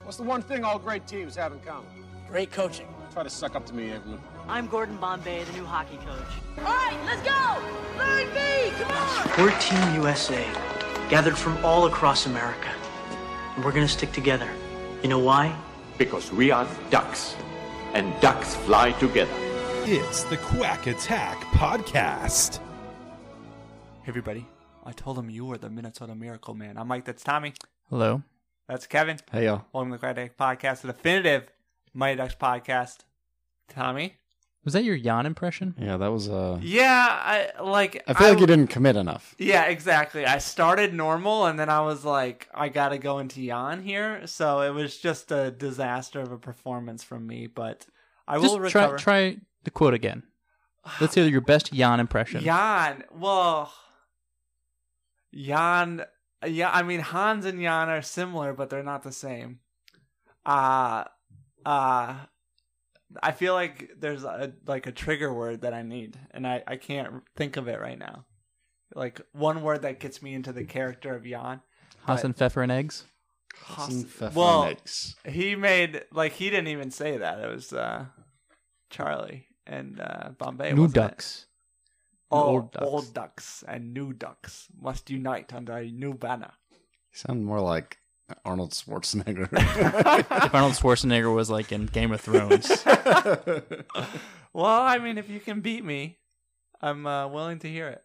What's the one thing all great teams have in common? Great coaching. Try to suck up to me, Everman. I'm Gordon Bombay, the new hockey coach. All right, let's go! Line B, come on! We're Team USA, gathered from all across America. And we're gonna stick together. You know why? Because we are ducks, and ducks fly together. It's the Quack Attack Podcast. Hey everybody, I told him you were the Minnesota Miracle Man. I'm Mike, that's Tommy. Hello. That's Kevin. Hey y'all. Welcome to the Quack Attack Podcast, the definitive Mighty Ducks podcast. Tommy? Was that your Jan impression? Yeah, that was Yeah, I feel like you didn't commit enough. Yeah, exactly. I started normal and then I was like, I gotta go into Jan here. So it was just a disaster of a performance from me, but I will recover. Try the quote again. Let's hear your best Jan impression. Jan. Well, Jan. Yeah, I mean, Hans and Jan are similar, but they're not the same. I feel like there's a trigger word that I need, and I can't think of it right now. Like one word that gets me into the character of Jan. Hassan Pfeffer and eggs? Well, he made, he didn't even say that. It was Charlie and Bombay. New Ducks. Old ducks and new ducks must unite under a new banner. You sound more like Arnold Schwarzenegger. If Arnold Schwarzenegger was like in Game of Thrones. Well, I mean, if you can beat me, I'm willing to hear it.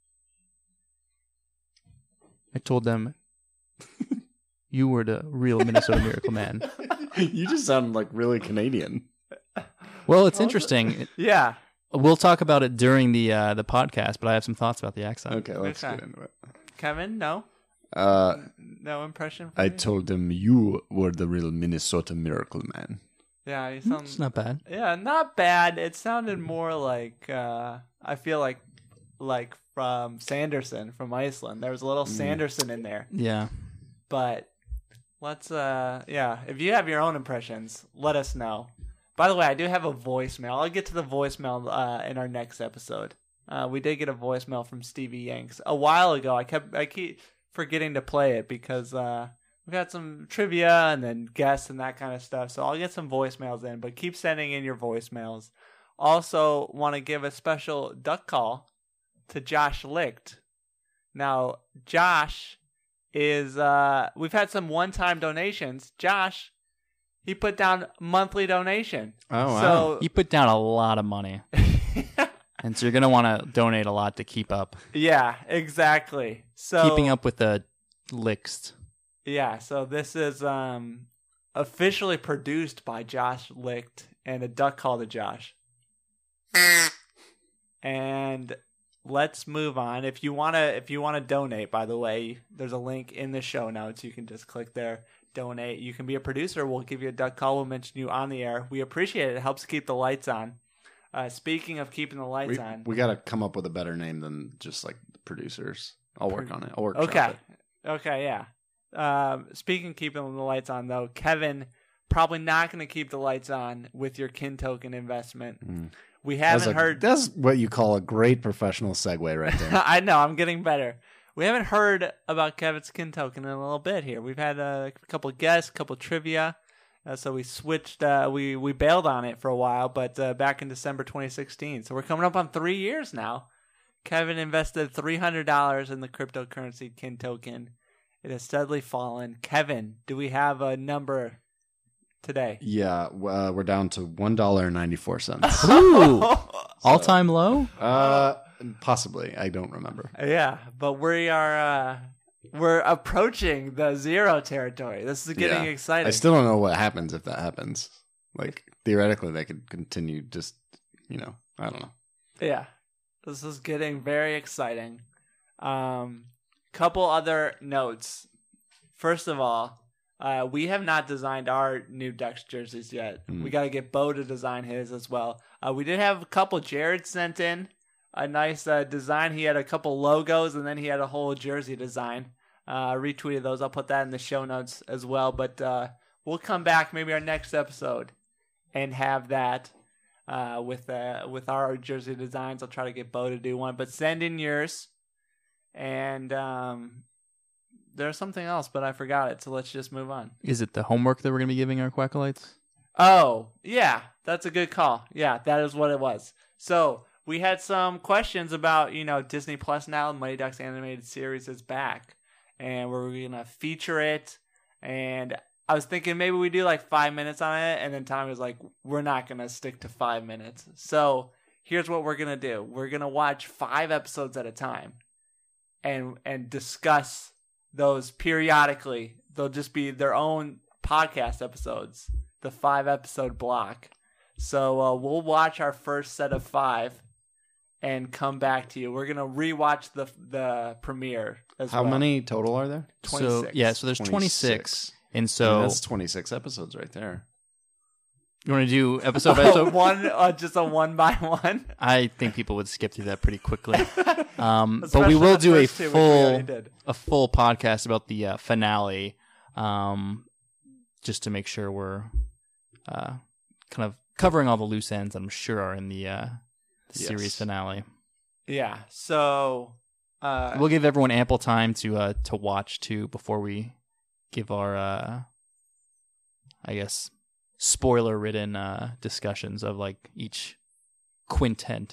I told them you were the real Minnesota Miracle Man. You just sound like really Canadian. Well, it's interesting. Yeah. We'll talk about it during the podcast, but I have some thoughts about the accent. Okay, let's get into it. Kevin, no? No impression for I me? told him you were the real Minnesota Miracle Man. Yeah, you sound... It's not bad. Yeah, not bad. It sounded more like, I feel like from Sanderson from Iceland. There was a little Sanderson in there. Yeah. But let's, if you have your own impressions, let us know. By the way, I do have a voicemail. I'll get to the voicemail in our next episode. We did get a voicemail from Stevie Yanks a while ago. I keep forgetting to play it because we've got some trivia and then guests and that kind of stuff. So I'll get some voicemails in, but keep sending in your voicemails. Also, want to give a special duck call to Josh Licht. Now, Josh is we've had some one-time donations. Josh, he put down monthly donation. Oh, wow. So, He put down a lot of money. And so you're going to want to donate a lot to keep up. Yeah, exactly. So Keeping up with the Lixt. Yeah, so this is officially produced by Josh Licht and a duck call to Josh. And let's move on. If you wanna donate, by the way, there's a link in the show notes. You can just click there. Donate. You can be a producer. We'll give you a duck call. We'll mention you on the air. We appreciate it. It helps keep the lights on. Speaking of keeping the lights on, we got to come up with a better name than just like the producers. I'll work on it. I'll work. Okay. Okay. Yeah. Speaking of keeping the lights on, though, Kevin probably not going to keep the lights on with your kin token investment. We haven't heard. That's what you call a great professional segue, right there. I know. I'm getting better. We haven't heard about Kevin's kin token in a little bit here. We've had a couple of guests, a couple of trivia. So we switched, we bailed on it for a while, but back in December 2016. So we're coming up on 3 years now. Kevin invested $300 in the cryptocurrency kin token. It has steadily fallen. Kevin, do we have a number today? Yeah, we're down to $1.94. Ooh! All-time low? Possibly. I don't remember. Yeah, but we are... we're approaching the zero territory. This is getting exciting. I still don't know what happens if that happens. Like, theoretically, they could continue just, I don't know. Yeah. This is getting very exciting. Couple other notes. First of all, we have not designed our new Ducks jerseys yet. We got to get Bo to design his as well. We did have a couple. Jared sent in a nice design. He had a couple logos, and then he had a whole jersey design. Retweeted those. I'll put that in the show notes as well. But we'll come back maybe our next episode and have that with our jersey designs. I'll try to get Bo to do one. But send in yours. And there's something else, but I forgot it. So let's just move on. Is it the homework that we're going to be giving our Quackalites? Oh, yeah, that's a good call. Yeah, that is what it was. So we had some questions about, Disney Plus now. Mighty Ducks animated series is back, and we're going to feature it. And I was thinking maybe we do like 5 minutes on it, and then Tommy was like, we're not going to stick to 5 minutes. So here's what we're going to do. We're going to watch 5 episodes at a time and discuss those periodically. They'll just be their own podcast episodes, the 5-episode block. So we'll watch our first set of 5 and come back to you. We're going to rewatch the premiere as well. How many total are there? 26. So there's 26. And so that's 26 episodes right there. You want to do episode by episode? Just a 1 by 1? I think people would skip through that pretty quickly. But Especially we will the do a first 2, which we already did. full podcast about the finale, just to make sure we're kind of covering all the loose ends that I'm sure are in the series finale. Yeah. So we'll give everyone ample time to watch too before we give our I guess spoiler-ridden discussions of like each quintet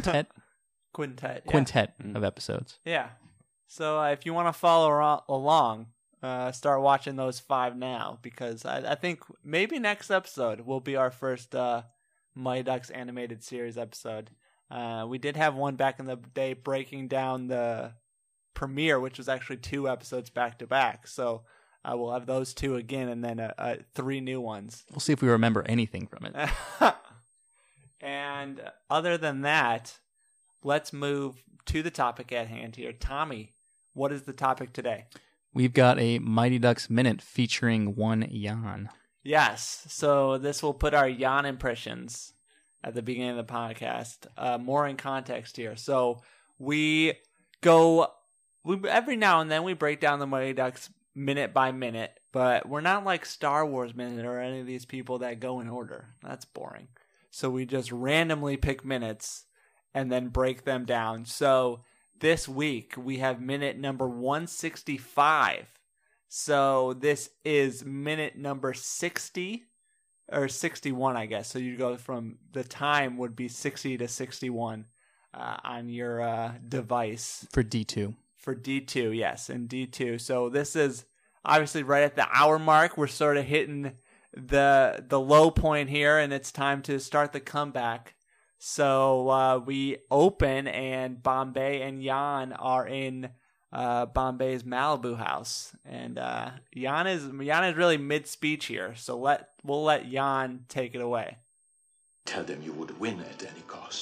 of episodes. Yeah. So if you want to follow along, start watching those 5 now, because I think maybe next episode will be our first Mighty Ducks animated series episode. We did have one back in the day breaking down the premiere, which was actually 2 episodes back to back. So we'll have those 2 again, and then 3 new ones. We'll see if we remember anything from it. And other than that, let's move to the topic at hand here. Tommy, what is the topic today? We've got a Mighty Ducks Minute featuring one Jan. Yes, so this will put our Jan impressions at the beginning of the podcast more in context here. So we every now and then we break down the Mighty Ducks minute by minute, but we're not like Star Wars Minute or any of these people that go in order. That's boring. So we just randomly pick minutes and then break them down. So this week we have minute number 165. So this is minute number 60 or 61, I guess. So you go from the time would be 60 to 61 on your device. For D2. For D2, yes, in D2. So this is obviously right at the hour mark. We're sort of hitting the low point here, and it's time to start the comeback. So we open, and Bombay and Jan are in Bombay's Malibu house, and Jan is really mid-speech here. So we'll let Jan take it away. Tell them you would win at any cost.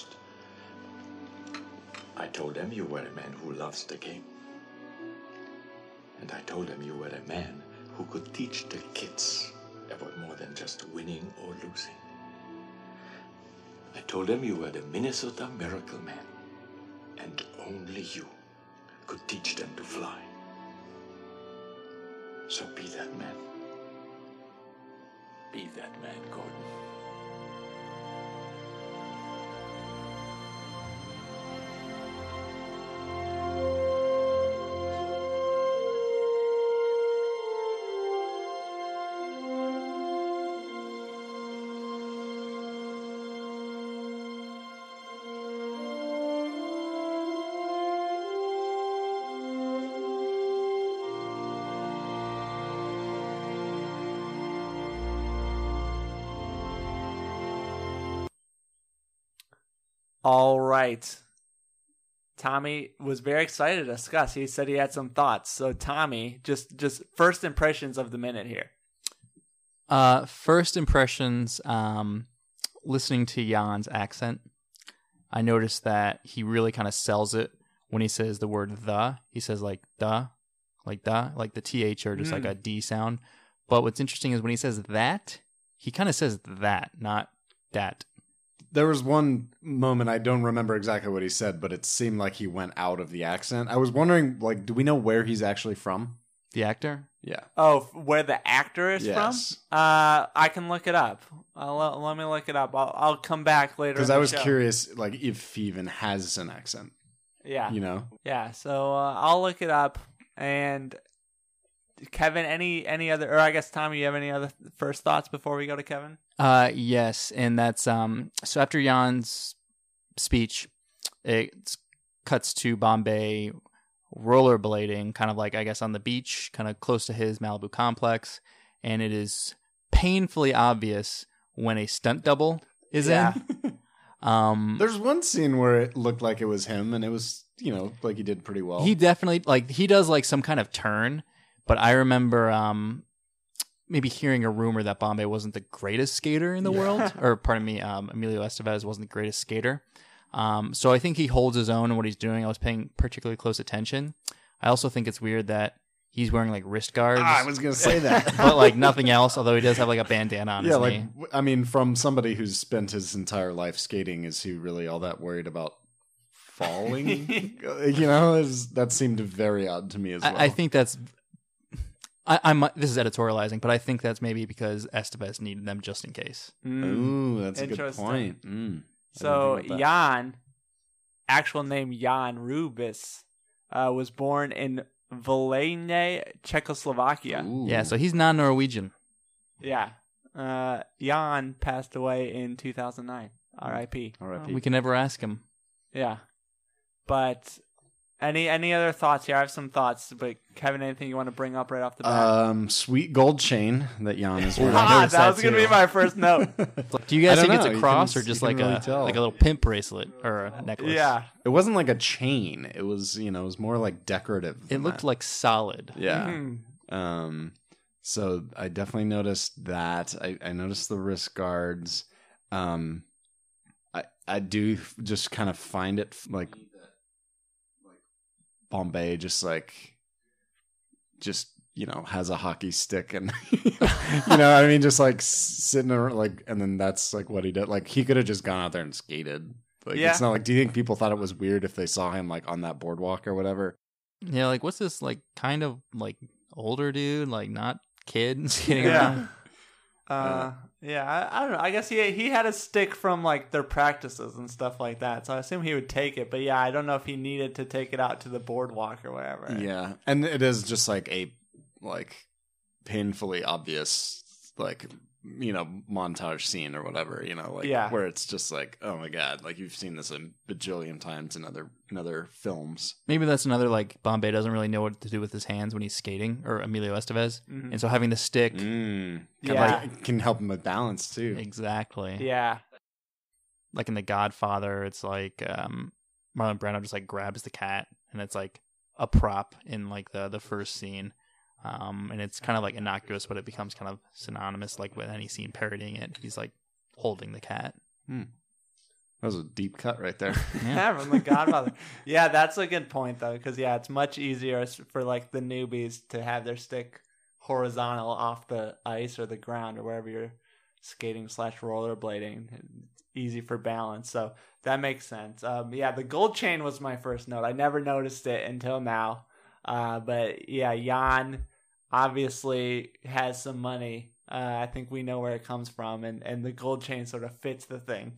I told them you were a man who loves the game. And I told them you were a man who could teach the kids about more than just winning or losing. I told them you were the Minnesota Miracle Man. And only you could teach them to fly. So be that man. Be that man, Gordon. All right. Tommy was very excited to discuss. He said he had some thoughts. So Tommy, just first impressions of the minute here. First impressions, listening to Jan's accent, I noticed that he really kind of sells it when he says the word the. He says like the, like the TH or just like a D sound. But what's interesting is when he says that, he kind of says that, not that. There was one moment, I don't remember exactly what he said, but it seemed like he went out of the accent. I was wondering, like, do we know where he's actually from? The actor? Yeah. Oh, where the actor is Yes. from? I can look it up. Let me look it up. I'll come back later. Because I was curious, like, if he even has an accent. Yeah. You know? Yeah, so I'll look it up. And Kevin, any other, or I guess Tommy, you have any other first thoughts before we go to Kevin? Yes, and that's so after Jan's speech, it cuts to Bombay rollerblading, kind of like, I guess, on the beach, kind of close to his Malibu complex, and it is painfully obvious when a stunt double is in. There's one scene where it looked like it was him, and it was, like he did pretty well. He definitely, he does some kind of turn, but I remember maybe hearing a rumor that Bombay wasn't the greatest skater in the world, or pardon me, Emilio Estevez wasn't the greatest skater. So I think he holds his own in what he's doing. I was paying particularly close attention. I also think it's weird that he's wearing wrist guards. I was going to say that. But nothing else, although he does have a bandana on his knee. I mean, from somebody who's spent his entire life skating, is he really all that worried about falling? That seemed very odd to me as well. I think that's... this is editorializing, but I think that's maybe because Estevez needed them just in case. Ooh, that's a good point. So Jan, actual name Jan Rubis, was born in Volhynia, Czechoslovakia. Ooh. Yeah, so he's non-Norwegian. Yeah. Jan passed away in 2009. R.I.P. We can never ask him. Yeah. But any other thoughts here? I have some thoughts, but Kevin, anything you want to bring up right off the bat? Sweet gold chain that Jan is wearing. That was going to be my first note. Do you guys think it's know. a cross or just like a little pimp bracelet or a necklace? Yeah. It wasn't like a chain. It was, it was more like decorative. It looked like solid. Yeah. Mm-hmm. So I definitely noticed that. I noticed the wrist guards. I do just kind of find it like Bombay just has a hockey stick and just sitting there and then that's what he did. He could have just gone out there and skated. It's not do you think people thought it was weird if they saw him on that boardwalk or whatever? Yeah, what's this kind of older dude, not kid skating around? I don't know. I guess he had a stick from their practices and stuff like that. So I assume he would take it. But yeah, I don't know if he needed to take it out to the boardwalk or whatever. Yeah, and it is just a painfully obvious montage scene or whatever. Where it's just oh my god, you've seen this a bajillion times in other films. Maybe that's another Bombay doesn't really know what to do with his hands when he's skating, or Emilio Estevez, and so having the stick can help him with balance too. Exactly. Yeah. In The Godfather, it's Marlon Brando just grabs the cat, and it's a prop in the first scene. And it's kind of innocuous, but it becomes kind of synonymous with any scene parodying it. He's holding the cat. That was a deep cut right there. Yeah, from The Godfather. Yeah, that's a good point though, because it's much easier for the newbies to have their stick horizontal off the ice or the ground or wherever you're skating / rollerblading. It's easy for balance, so that makes sense. The gold chain was my first note. I never noticed it until now. But yeah, Jan obviously has some money. I think we know where it comes from, and the gold chain sort of fits the thing.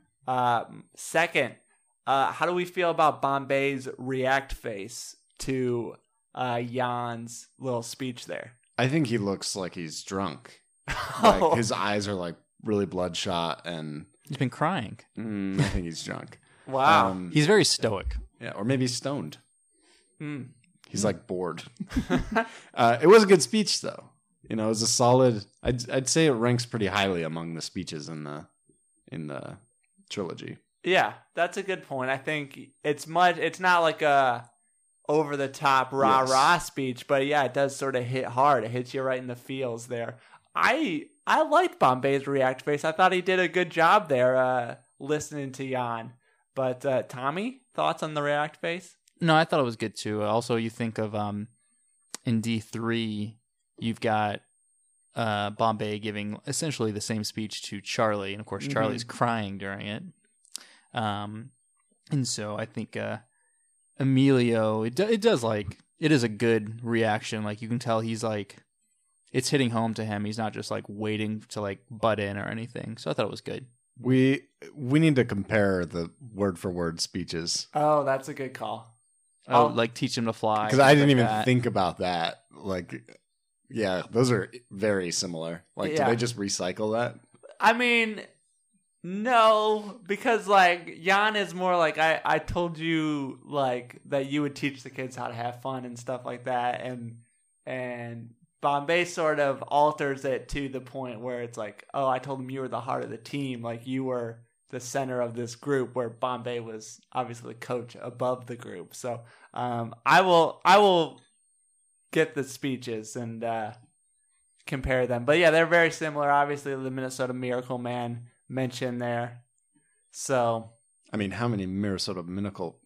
Second, how do we feel about Bombay's react face to Jan's little speech there? I think he looks like he's drunk. His eyes are really bloodshot, and he's been crying. I think he's drunk. Wow. He's very stoic. Yeah, or maybe stoned. He's bored. It was a good speech, though. It was a solid. I'd say it ranks pretty highly among the speeches in the trilogy. Yeah, that's a good point. I think it's not a over the top rah speech, but yeah, it does sort of hit hard. It hits you right in the feels there. I liked Bombay's react face. I thought he did a good job there, listening to Jan. But Tommy, thoughts on the react face? No, I thought it was good too. Also, you think of in D3, you've got Bombay giving essentially the same speech to Charlie, and of course Charlie's crying during it. And so I think Emilio, it does it is a good reaction. You can tell he's it's hitting home to him. He's not just waiting to butt in or anything. So I thought it was good. We need to compare the word for word speeches. Oh, that's a good call. Oh, teach him to fly. Because I didn't even think about that. Yeah, those are very similar. Like, Yeah. did they just recycle that? I mean, no, because like Jan is more like I told you like that you would teach the kids how to have fun and stuff like that, and Bombay sort of alters it to the point where it's like, oh, I told him you were the heart of the team, like you were the center of this group, where Bombay was obviously the coach above the group. So I will get the speeches and compare them. But yeah, they're very similar. Obviously, the Minnesota Miracle Man mentioned there. So I mean, how many Minnesota Miracle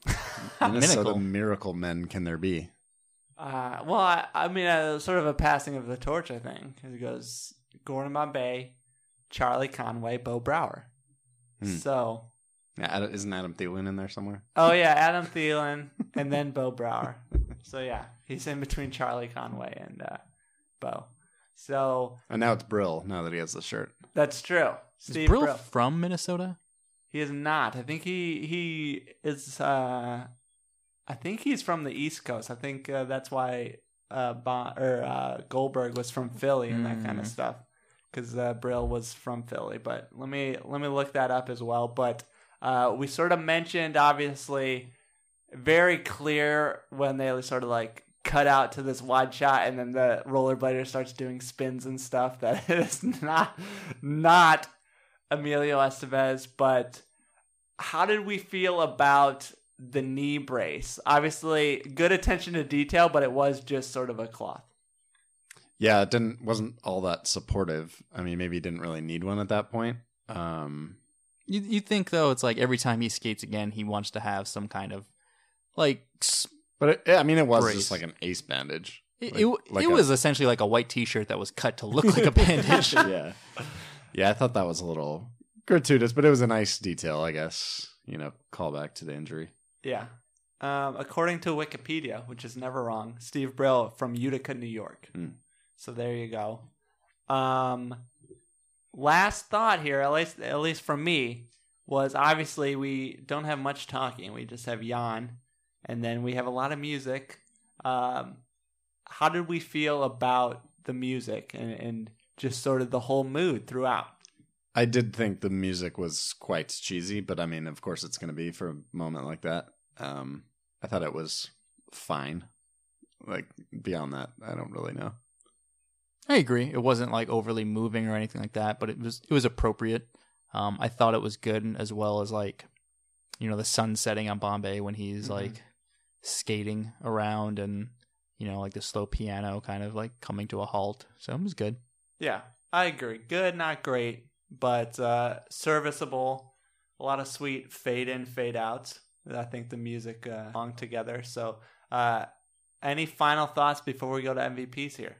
Miracle Men can there be? well, I mean, sort of a passing of the torch, I think. It goes Gordon Bombay, Charlie Conway, Bo Brower. So, Yeah, isn't Adam Thielen in there somewhere? oh yeah, Adam Thielen and then Bo Brower. So yeah, he's in between Charlie Conway and Bo. So And now it's Brill. Now that he has the shirt. that's true. Is Steve Brill Brill. from Minnesota? He is not. I think he is. I think he's from the East Coast. I think that's why Goldberg was from Philly and that kind of stuff. Because Brill was from Philly. But let me look that up as well. But we sort of mentioned, obviously, very clear when they sort of like cut out to this wide shot, and then the rollerblader starts doing spins and stuff. That is not Emilio Estevez. But how did we feel about the knee brace? Obviously, good attention to detail, but it was just sort of a cloth. Yeah, it wasn't all that supportive. I mean, maybe he didn't really need one at that point. You think though, it's like every time he skates again, he wants to have some kind of like. But it was brace. just like an ace bandage. It was essentially like a white T-shirt that was cut to look like a bandage. Yeah, I thought that was a little gratuitous, but it was a nice detail, I guess. Call back to the injury. Yeah. According to Wikipedia, which is never wrong, Steve Brill from Utica, New York. So there you go. Last thought here, at least from me, was obviously we don't have much talking. We just have Jan, and then we have a lot of music. How did we feel about the music and just sort of the whole mood throughout? I did think the music was quite cheesy, but I mean, of course it's going to be for a moment like that. I thought it was fine. Like, beyond that, I don't really know. I agree. It wasn't like overly moving or anything like that, but it was appropriate. I thought it was good, as well as like, the sun setting on Bombay when he's like skating around, and like the slow piano kind of like coming to a halt. So it was good. Yeah, I agree. Good, not great, but serviceable. A lot of sweet fade in, fade outs. I think the music hung together. So, any final thoughts before we go to MVPs here?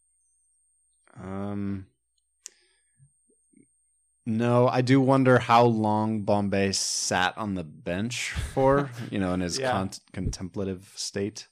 No, I do wonder how long Bombay sat on the bench for, in his contemplative state.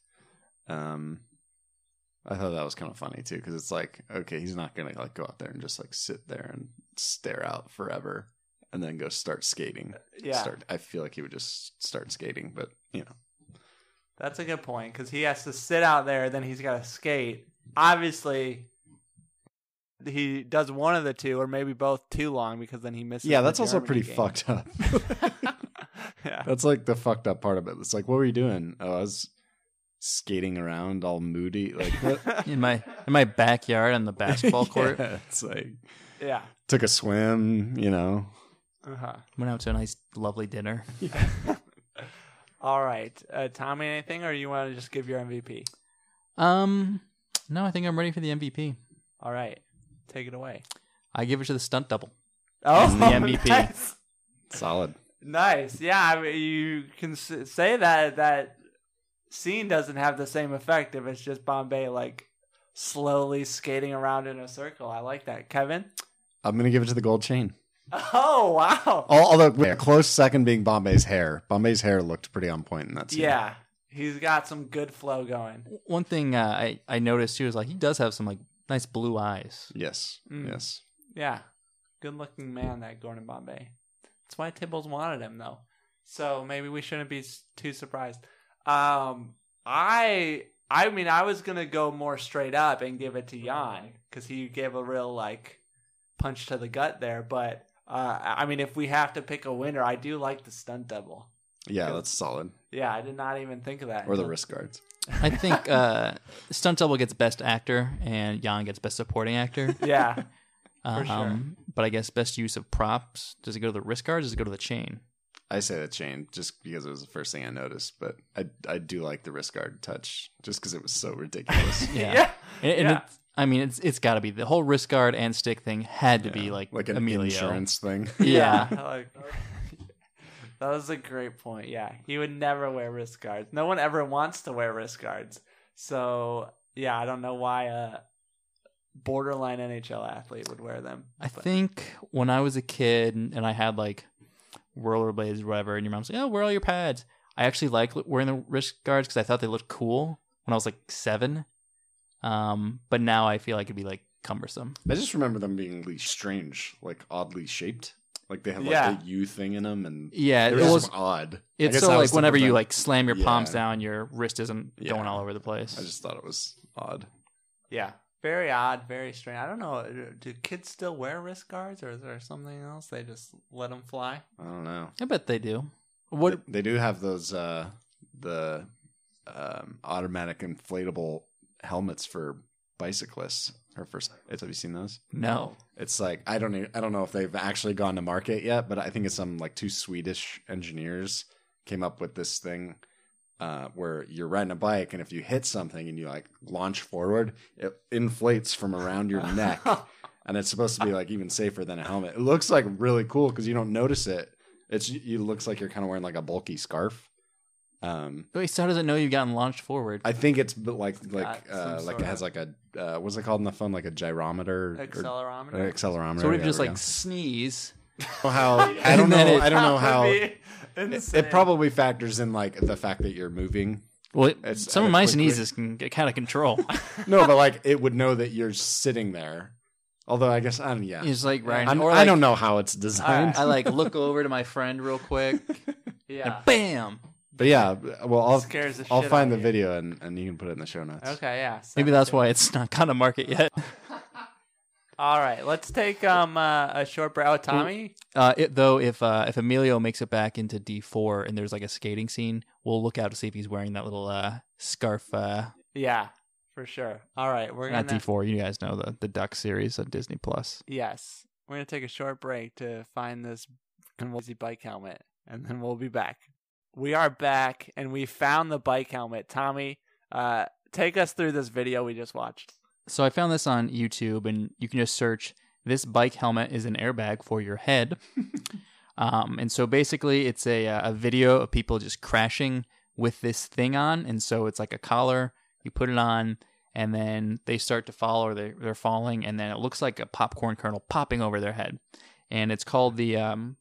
I thought that was kind of funny too, because it's like, okay, he's not gonna like go out there and just like sit there and stare out forever and then go start skating. I feel like he would just start skating, but That's a good point, because he has to sit out there, then he's got to skate. Obviously, he does one of the two, or maybe both, too long, because then he misses. Yeah, that's also Germany pretty game. fucked up. Yeah. That's like the fucked up part of it. It's like, what were you doing? Oh, I was skating around all moody, like what? in my backyard on the basketball court. Yeah, it's like, Yeah. took a swim, Went out to a nice, lovely dinner. All right. Tommy, anything, or you want to just give your MVP? No, I think I'm ready for the MVP. All right. Take it away. I give it to the stunt double. Oh, as the MVP. Nice. Solid. Nice. Yeah, I mean, you can say that scene doesn't have the same effect if it's just Bombay like slowly skating around in a circle. I like that. Kevin? I'm going to give it to the gold chain. Oh, wow. Although, a close second being Bombay's hair. Bombay's hair looked pretty on point in that scene. Yeah. He's got some good flow going. One thing I noticed too is like he does have some like nice blue eyes. Yes. Yes. Yeah. Good looking man, that Gordon Bombay. That's why Tibbles wanted him, though. So maybe we shouldn't be too surprised. I I mean, I was gonna go more straight up and give it to Jan because he gave a real like punch to the gut there. But I mean, if we have to pick a winner, I do like the stunt double. Yeah, that's solid. Yeah, I did not even think of that. Or the wrist guards. I think stunt double gets best actor and Jan gets best supporting actor. Yeah, for sure. But I guess best use of props. Does it go to the wrist guard? Or does it go to the chain? I say the chain just because it was the first thing I noticed, but I do like the wrist guard touch just because it was so ridiculous. Yeah. And I mean, it's got to be the whole wrist guard and stick thing had to be like an Emilio. insurance thing. Yeah. That was a great point. Yeah, he would never wear wrist guards. No one ever wants to wear wrist guards. So yeah, I don't know why a borderline NHL athlete would wear them. I think when I was a kid and I had like rollerblades or whatever, and your mom's like, "Oh, where are all your pads?" I actually liked wearing the wrist guards because I thought they looked cool when I was like 7. But now I feel like it'd be like cumbersome. I just remember them being really strange, like oddly shaped. Like they had like the U thing in them, and it was odd. It's so like whenever you like slam your palms down, your wrist isn't going all over the place. I just thought it was odd. Yeah, very odd, very strange. I don't know. Do kids still wear wrist guards, or is there something else? They just let them fly? I don't know. I bet they do. What they do have those the automatic inflatable helmets for bicyclists. Or for have you seen those? No. It's like I don't know if they've actually gone to market yet, but I think it's some like 2 Swedish engineers came up with this thing where you're riding a bike, and if you hit something and you like launch forward, it inflates from around your neck, and it's supposed to be like even safer than a helmet. It looks like really cool because you don't notice it. It looks like you're kind of wearing like a bulky scarf. Wait, so how does it know you've gotten launched forward? I think it's like it has like a what's it called on the phone, like a gyrometer, accelerometer. Accelerometer. So what if you just like sneeze? I don't know how. It It probably factors in like the fact that you're moving. Well, some of my sneezes can get kind of control. No, but like it would know that you're sitting there. Although I guess It's like right. I don't know how it's designed. I like look over to my friend real quick. Yeah. And bam. But yeah, well, I'll find the you. video and you can put it in the show notes. Okay, yeah. Maybe that's why it's not gone to market yet. All right, let's take a short break. Oh, Tommy? If Emilio makes it back into D4 and there's like a skating scene, we'll look out to see if he's wearing that little scarf. Yeah, for sure. All right, we're not gonna D4. You guys know the Duck series on Disney Plus. Yes, we're gonna take a short break to find this easy bike helmet, and then we'll be back. We are back, and we found the bike helmet. Tommy, take us through this video we just watched. So I found this on YouTube, and you can just search, "This bike helmet is an airbag for your head." And so basically it's a video of people just crashing with this thing on. And so it's like a collar, you put it on, and then they start to fall, or they're falling, and then it looks like a popcorn kernel popping over their head. And it's called the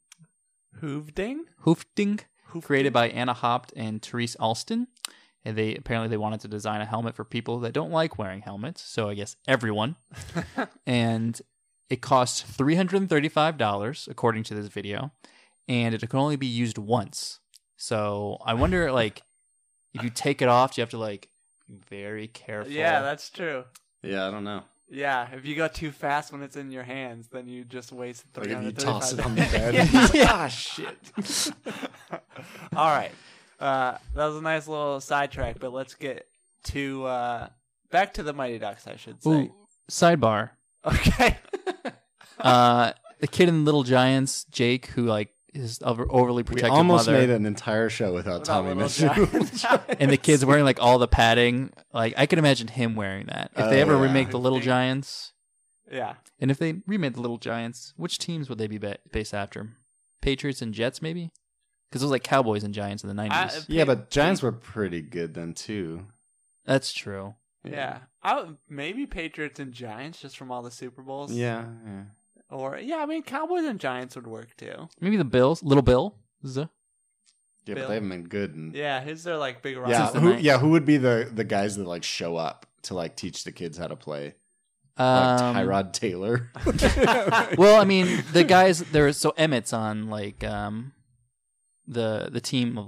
Hoofding, created by Anna Haupt and Therese Alston. And they wanted to design a helmet for people that don't like wearing helmets, so I guess everyone. And it costs $335 according to this video, and it can only be used once. So I wonder, like, if you take it off, do you have to like be very careful? Yeah, that's true. Yeah, I don't know. Yeah, if you go too fast when it's in your hands, then you just waste $335. Like if you toss it on the bed. Ah, shit. All right. That was a nice little sidetrack, but let's get to back to the Mighty Ducks, I should say. Ooh, sidebar. Okay. The kid in Little Giants, Jake, who like is overly protective. We almost mother, made an entire show without Tommy mentioning. And the kid's wearing like all the padding. Like I can imagine him wearing that. If they ever remake the Little Giants. Yeah. And if they remade the Little Giants, which teams would they be based after? Patriots and Jets, maybe? Because it was like Cowboys and Giants in the 90s. Yeah, but Giants were pretty good then, too. That's true. Yeah. Maybe Patriots and Giants, just from all the Super Bowls. Yeah. Or, I mean, Cowboys and Giants would work, too. Maybe the Bills. Little Bill. Yeah, but they haven't been good. Yeah, who's their, like, big rock? Who would be the guys that, like, show up to, like, teach the kids how to play? Like Tyrod Taylor. Well, I mean, the guys, so Emmett's on, like, the team of, like,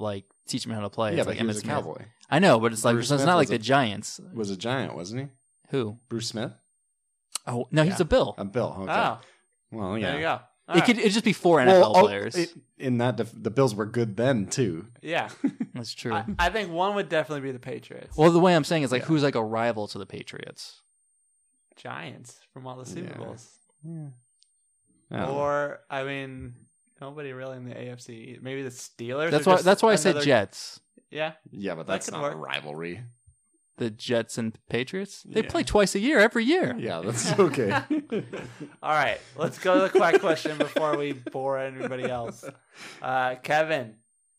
teach him how to play. Yeah, It's but like he was Emmitt a Smith. cowboy. I know, but it's like Bruce so it's Smith not like was the a- Giants. Was a giant, wasn't he? Who? Bruce Smith? Oh no, he's a Bill. A Bill. Okay. Oh, Well, yeah. there you go. It'd just be 4 NFL players. In that, the Bills were good then too. Yeah. That's true. I think one would definitely be the Patriots. Well, the way I'm saying is like who's like a rival to the Patriots? Giants from all the Super Yeah. Bowls. Oh. Or, I mean, nobody really in the AFC. Maybe the Steelers. That's or why. just That's why I said another- Jets. Yeah. Yeah, but That that's could not work. a rivalry. The Jets and Patriots. They Yeah. play twice a year, every year. Yeah, that's okay. All right. Let's go to the quack question before we bore anybody else. Kevin,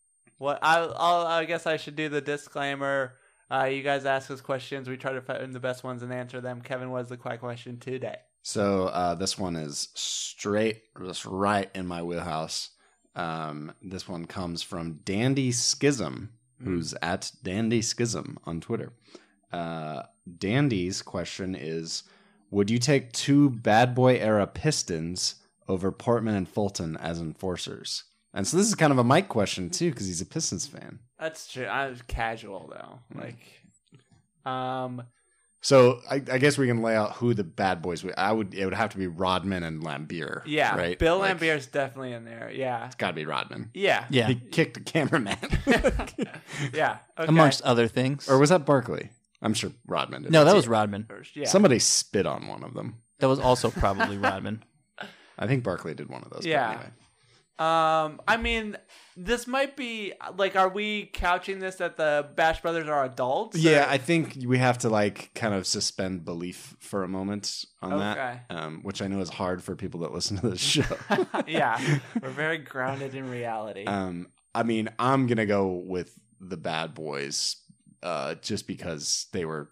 I guess I should do the disclaimer. You guys ask us questions. We try to find the best ones and answer them. Kevin, what is the quack question today? So this one is straight, just right in my wheelhouse. This one comes from Dandy Schism, who's at Dandy Schism on Twitter. Dandy's question is, would you take 2 bad boy era Pistons over Portman and Fulton as enforcers? And so this is kind of a Mike question too, because he's a Pistons fan. That's true. I'm casual though. So I guess we can lay out who the bad boys would. It would have to be Rodman and Lambier. Yeah. right. Bill Like, Lambier's definitely in there. Yeah. It's got to be Rodman. Yeah. Yeah. He kicked a cameraman. Yeah. Okay. Amongst other things. Or was that Barkley? I'm sure Rodman did. No, that was Rodman. Yeah. Somebody spit on one of them. That was also probably Rodman. I think Barkley did one of those. but Yeah. anyway. I mean, this might be like, are we couching this that the Bash Brothers are adults? Yeah, or- I think we have to like kind of suspend belief for a moment on Okay. that, which I know is hard for people that listen to this show. Yeah, we're very grounded in reality. I mean, I'm gonna go with the bad boys, just because they were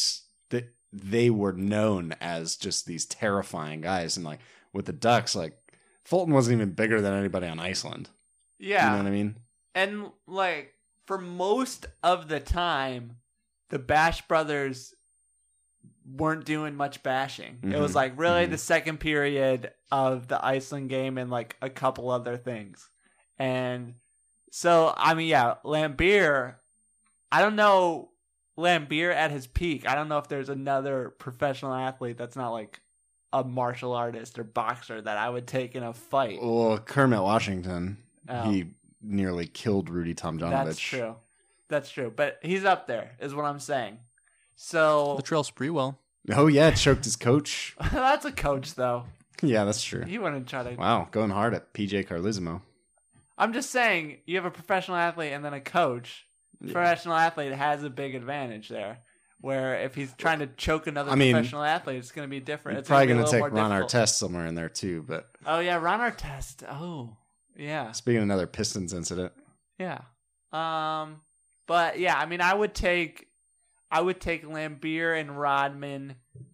they were known as just these terrifying guys, and like with the Ducks, like Fulton wasn't even bigger than anybody on Iceland. Yeah. You know what I mean? And like for most of the time, the Bash Brothers weren't doing much bashing. It was like really the second period of the Iceland game and like a couple other things. And so, I mean, yeah, Lambier, I don't know, Lambier at his peak, I don't know if there's another professional athlete that's not like a martial artist or boxer that I would take in a fight. Well, Kermit Washington, Oh. he nearly killed Rudy Tomjanovich. That's true. That's true. But he's up there, is what I'm saying. So Latrell Sprewell. Oh yeah, choked his coach. that's a coach, though. Yeah, that's true. You wouldn't try to. Wow, going hard at PJ Carlizimo. I'm just saying, you have a professional athlete and then a coach. Professional athlete has a big advantage there. Where if he's trying to choke another professional athlete, it's going to be different. You're It's probably going going to to take Ron difficult. Artest somewhere in there too. But Oh yeah, Ron Artest. Oh yeah, speaking of another Pistons incident, yeah. But yeah, I mean, I would take Lambier and Rodman,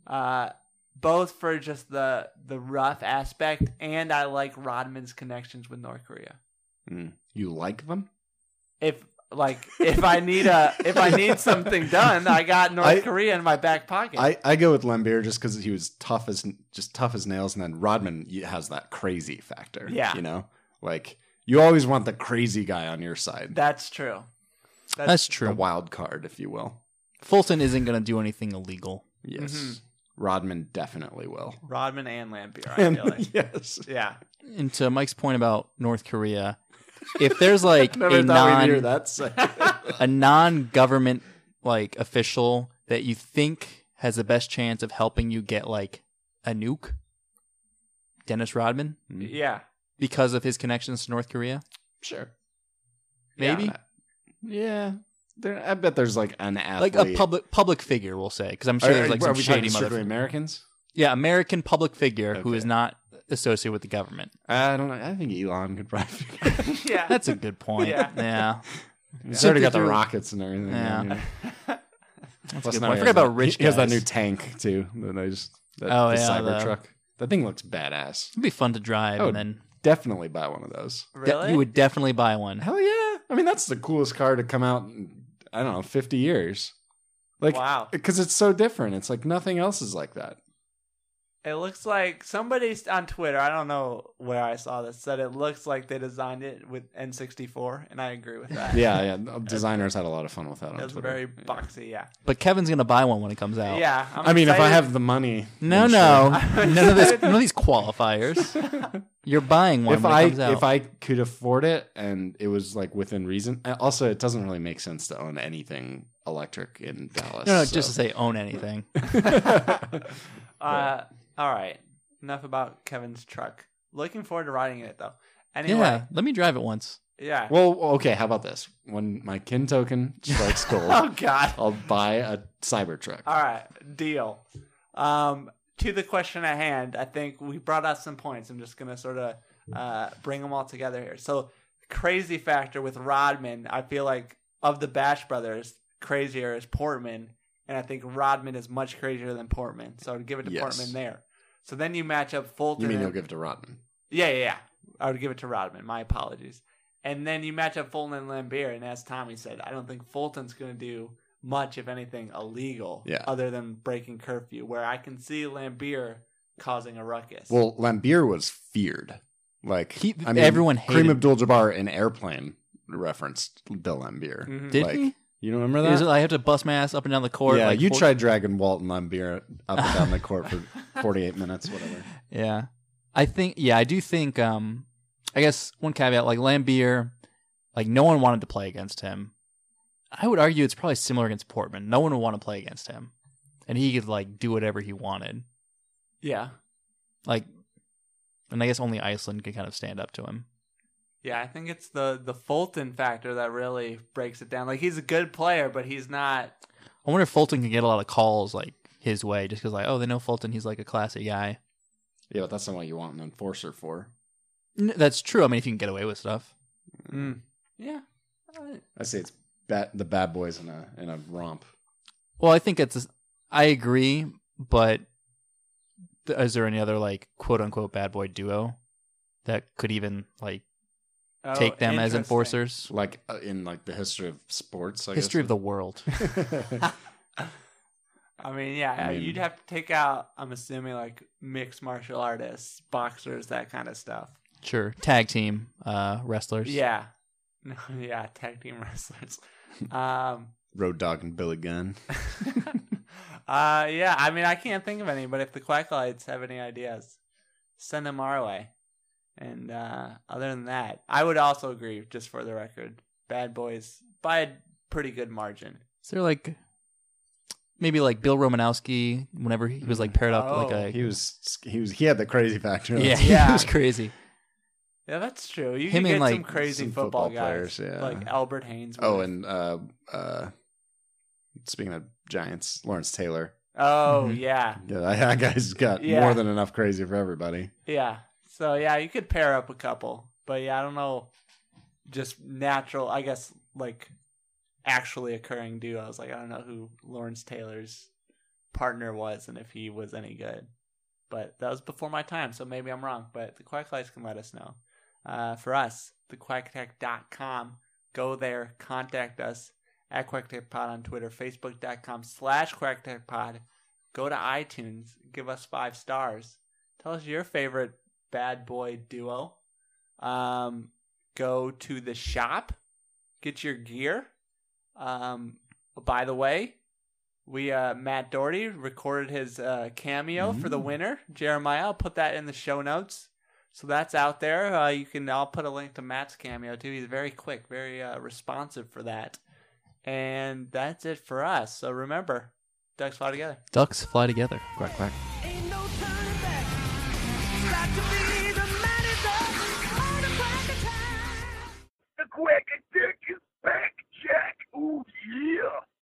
both for just the rough aspect, and I like Rodman's connections with North Korea. you like them? If I need something done, I got North Korea in my back pocket. I go with Lambier just because he was tough as nails, and then Rodman has that crazy factor. Yeah. you know, like you always want the crazy guy on your side. That's true. That's true. The wild card, if you will. Fulton isn't going to do anything illegal. Yes, Rodman definitely will. Rodman and Lambier, I feel like. Yes, Yeah. And to Mike's point about North Korea, if there's like never a thought we'd hear that say. a non-government like official that you think has the best chance of helping you get like a nuke, Dennis Rodman, Yeah. because of his connections to North Korea. Sure, Maybe yeah. I bet there's like an athlete, like a public figure, we'll say, because I'm sure there's like are some we shady talking strictly motherfucker. Americans? Yeah, American public figure who Okay. is not associated with the government. I don't know. I think Elon could probably. Yeah. That's a good point. Yeah. Yeah. He's already got the through- rockets and everything. Yeah. I mean. That's a Plus good now point. I he forgot has about that- Rich He has that guys. new tank too. The Oh, yeah, Cybertruck. That thing looks badass. It'd be fun to drive, I and would then definitely buy one of those. Really? you would definitely buy one. Hell yeah! I mean, that's the coolest car to come out in, I don't know, 50 years. Like, Wow. because it's so different. It's like nothing else is like that. It looks like somebody on Twitter, I don't know where I saw this, said it looks like they designed it with N64, and I agree with that. Yeah. Designers had a lot of fun with that on It was Twitter. very boxy, yeah. But Kevin's gonna buy one when it comes out. Yeah. I mean, if I have the money. No, then none of these qualifiers. You're buying one when it comes out. If I could afford it and it was like within reason. Also, it doesn't really make sense to own anything electric in Dallas. No, just to say own anything. All right. Enough about Kevin's truck. Looking forward to riding it, though. Anyway. Yeah, let me drive it once. Yeah. Well, okay, how about this? When my kin token strikes gold, Oh, God. I'll buy a Cybertruck. All right. Deal. To the question at hand, I think we brought out some points. I'm just going to sort of bring them all together here. So, crazy factor with Rodman, I feel like of the Bash Brothers, crazier is Portman. And I think Rodman is much crazier than Portman. So I would give it to Portman there. So then you match up Fulton. You mean you'll give it to Rodman? Yeah. I would give it to Rodman. My apologies. And then you match up Fulton and Lambier. And as Tommy said, I don't think Fulton's going to do much, if anything, illegal. Other than breaking curfew. Where I can see Lambier causing a ruckus. Well, Lambier was feared. Like, everyone hated Kareem Abdul-Jabbar in Airplane referenced Bill Lambier. Mm-hmm. Did he? You don't remember that? I have to bust my ass up and down the court. Yeah, like you tried dragging Walton Lambier up and down the court for 48 minutes, whatever. Yeah. I do think, I guess one caveat, like Lambier, like no one wanted to play against him. I would argue it's probably similar against Portman. No one would want to play against him. And he could like do whatever he wanted. Yeah. Like, and I guess only Iceland could kind of stand up to him. Yeah, I think it's the Fulton factor that really breaks it down. Like, he's a good player, but he's not... I wonder if Fulton can get a lot of calls like his way, just because like, oh, they know Fulton, he's like a classy guy. Yeah, but that's not what you want an enforcer for. That's true. I mean, if you can get away with stuff. Yeah. I say it's the bad boys in a romp. Well, I think I agree, but is there any other like quote unquote bad boy duo that could even like take them as enforcers? Like in like the history of sports, history of the world. I mean, you'd have to take out, I'm assuming, like mixed martial artists, boxers, that kind of stuff. Sure. Tag team wrestlers. Yeah. Yeah, tag team wrestlers. Road Dogg and Billy Gunn. Yeah, I mean, I can't think of any, but if the Quacklights have any ideas, send them our way. And other than that, I would also agree, just for the record, Bad Boys by a pretty good margin. Is there like maybe like Bill Romanowski whenever he was like paired up like a he had the crazy factor. Yeah, he was crazy. Yeah, that's true. You Him can and, get like, some crazy some football players, guys, yeah. like Albert Haynes. Oh, and speaking of Giants, Lawrence Taylor. Oh, yeah. Yeah, that guy's got more than enough crazy for everybody. Yeah. So, yeah, you could pair up a couple. But, yeah, I don't know. Just natural, I guess, like, actually occurring duos. Like, I don't know who Lawrence Taylor's partner was and if he was any good. But that was before my time, so maybe I'm wrong. But the Quacklights can let us know. For us, thequackattack.com. Go there, contact us at QuackAttackPod on Twitter, Facebook.com/QuackAttackPod. Go to iTunes, give us 5 stars. Tell us your favorite bad boy duo. Go to the shop, get your gear. By the way, we Matt Doherty recorded his cameo for the winner, Jeremiah. I'll put that in the show notes. So that's out there. I'll put a link to Matt's cameo too. He's very quick, very responsive for that. And that's it for us. So remember, ducks fly together. Ducks fly together. Quack, quack. Ain't no turning back. Got to be the man is up on the Quack Attack. The Quack Attack